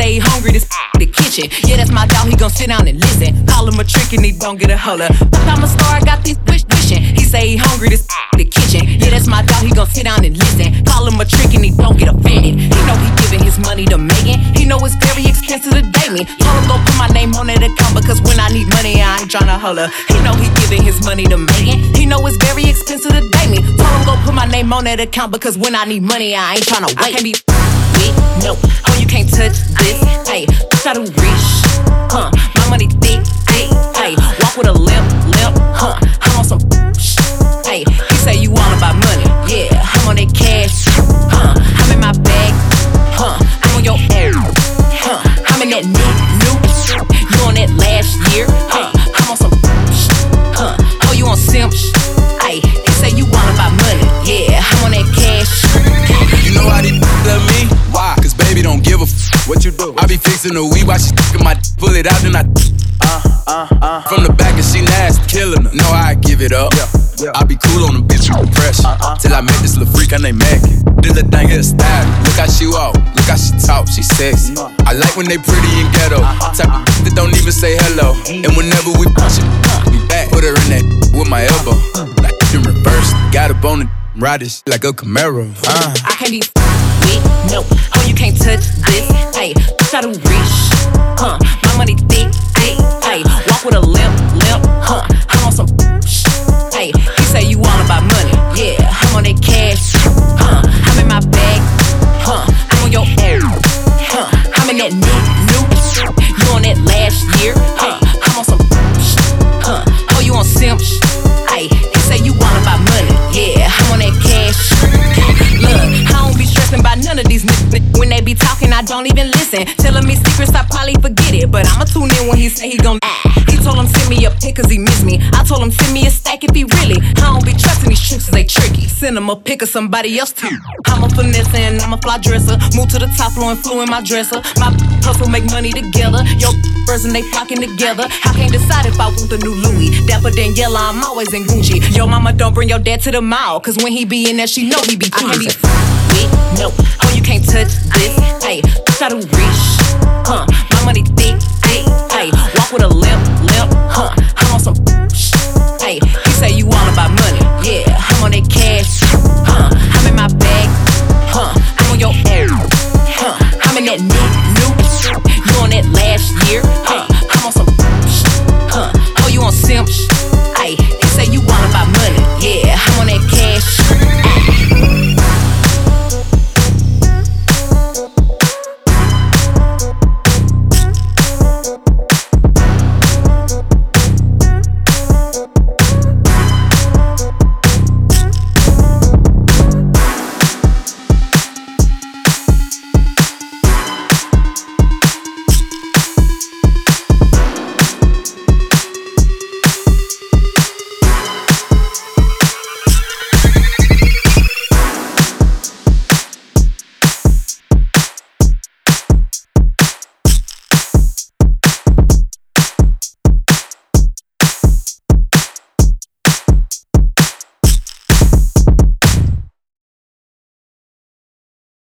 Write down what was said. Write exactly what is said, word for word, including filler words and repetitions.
say he hungry, this the kitchen. Yeah, that's my dog, he gon' sit down and listen. Call him a trick and he don't get a holler. I'm a star, I got this wish wishing. He say he hungry, this the kitchen. Yeah, that's my dog, he gon' sit down and listen. Call him a trick and he don't get offended. He know he giving his money to Megan. He know it's very expensive to date me. Told him go put my name on that account because when I need money, I ain't tryna holler. He know he giving his money to Megan. He know it's very expensive to date me. Told him go put my name on that account because when I need money, I ain't tryna wait. I can't be with, no, oh you can't touch this. Hey, try to reach, huh? My money thick, thick, hey. Walk with a limp, limp, huh? I'm on some shh, hey. He say you all about money, yeah. I'm on that cash, huh? I'm in my bag, huh? I'm on your air, huh? I'm in that new, new, you on that last year, huh? I'm on some shh, huh? Oh you on simp, hey. He say you all about money, yeah. I'm on that cash. You know how they love me? Why? Cause baby don't give a f. What you do? I be fixing the weed while she f***ing my d- pull it out then I uh, uh, uh, from the back and she nasty, killing her. Know I give it up. Yeah, yeah. I be cool on the bitch with pressure uh, uh, till I met this little freak her name Maggie. This little thing is style. Look how she walk, look how she talk, she sexy. Uh, I like when they pretty and ghetto. Uh, Type of that don't even say hello. And whenever we push it, be back. Put her in that with my elbow, like in reverse. Got up on the ride this like a Camaro. Uh. I can't be with, no, oh you can't touch this. Hey, try to reach, huh? My money thick, thick, hey. Walk with a limp, limp, huh? I'm on some shh, hey. He say you all about money, yeah. I'm on that cash, huh? I'm in my bag, huh? I'm on your air, huh? I'm in that new, new, you on that last year, huh? I'm on some shh, huh? Oh you on simp, hey. He say you all about money, yeah. I'm on that cash. Look, I don't be stressing about none of these niggas. When they be talking, I don't even listen. Telling me secrets, I probably forget it. But I'ma tune in when he say he gon' ah. He told him send me a pic cause he miss me. I told him send me a stack if he really. I don't be trusting these tricks cause they tricky. Send him a pic of somebody else too. I'm a finesse and I'm a fly dresser. Move to the top floor and flew in my dresser. My hustle make money together. Yo, person they flocking together. I can't decide if I want the new Louis. Dapper Daniela, I'm always in Gucci. Yo, mama, don't bring your dad to the mall. Cause when he be in there, she know he be choosy. With, no, oh you can't touch this. Hey, try to reach, huh? My money thick, thick, hey. Walk with a limp, limp, huh? I'm on some shh, hey. He say you all about money, yeah. I'm on that cash, huh? I'm in my bag, huh? I'm on your air, huh? I'm in that new, new, you on that last year, huh? I'm on some shh, huh? Oh you on simp.